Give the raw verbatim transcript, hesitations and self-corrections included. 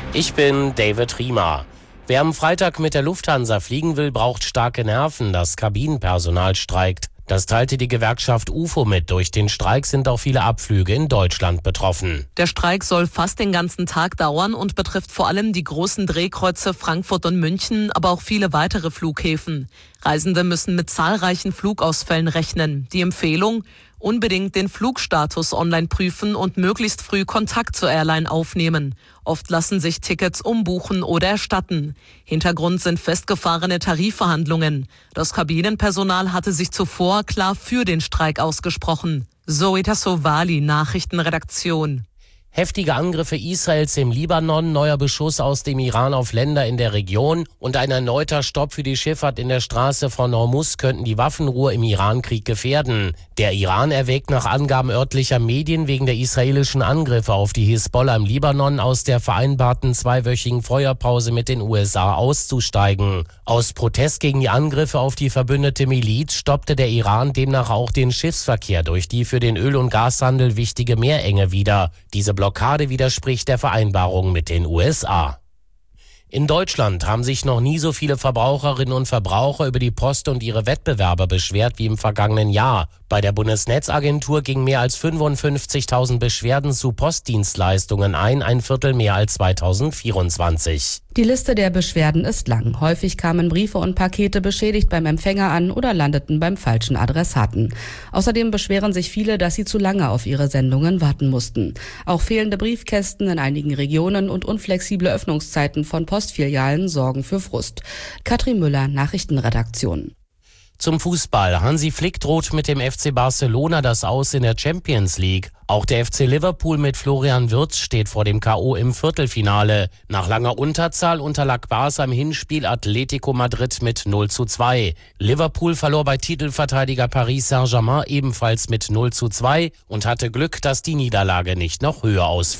Ich bin David Riemer. Wer am Freitag mit der Lufthansa fliegen will, braucht starke Nerven. Das Kabinenpersonal streikt. Das teilte die Gewerkschaft U F O mit. Durch den Streik sind auch viele Abflüge in Deutschland betroffen. Der Streik soll fast den ganzen Tag dauern und betrifft vor allem die großen Drehkreuze Frankfurt und München, aber auch viele weitere Flughäfen. Reisende müssen mit zahlreichen Flugausfällen rechnen. Die Empfehlung: unbedingt den Flugstatus online prüfen und möglichst früh Kontakt zur Airline aufnehmen. Oft lassen sich Tickets umbuchen oder erstatten. Hintergrund sind festgefahrene Tarifverhandlungen. Das Kabinenpersonal hatte sich zuvor klar für den Streik ausgesprochen. Zoe Tassovali, Nachrichtenredaktion. Heftige Angriffe Israels im Libanon, neuer Beschuss aus dem Iran auf Länder in der Region und ein erneuter Stopp für die Schifffahrt in der Straße von Hormuz könnten die Waffenruhe im Iran-Krieg gefährden. Der Iran erwägt nach Angaben örtlicher Medien wegen der israelischen Angriffe auf die Hisbollah im Libanon aus der vereinbarten zweiwöchigen Feuerpause mit den U S A auszusteigen. Aus Protest gegen die Angriffe auf die verbündete Miliz stoppte der Iran demnach auch den Schiffsverkehr durch die für den Öl- und Gashandel wichtige Meerenge wieder. Diese Blockade widerspricht der Vereinbarung mit den U S A. In Deutschland haben sich noch nie so viele Verbraucherinnen und Verbraucher über die Post und ihre Wettbewerber beschwert wie im vergangenen Jahr. Bei der Bundesnetzagentur gingen mehr als fünfundfünfzigtausend Beschwerden zu Postdienstleistungen ein, ein Viertel mehr als zweitausendvierundzwanzig. Die Liste der Beschwerden ist lang. Häufig kamen Briefe und Pakete beschädigt beim Empfänger an oder landeten beim falschen Adressaten. Außerdem beschweren sich viele, dass sie zu lange auf ihre Sendungen warten mussten. Auch fehlende Briefkästen in einigen Regionen und unflexible Öffnungszeiten von Postfilialen sorgen für Frust. Katrin Müller, Nachrichtenredaktion. Zum Fußball. Hansi Flick droht mit dem F C Barcelona das Aus in der Champions League. Auch der F C Liverpool mit Florian Wirtz steht vor dem K O im Viertelfinale. Nach langer Unterzahl unterlag Barca im Hinspiel Atletico Madrid mit null zu zwei. Liverpool verlor bei Titelverteidiger Paris Saint-Germain ebenfalls mit null zu zwei und hatte Glück, dass die Niederlage nicht noch höher ausfiel.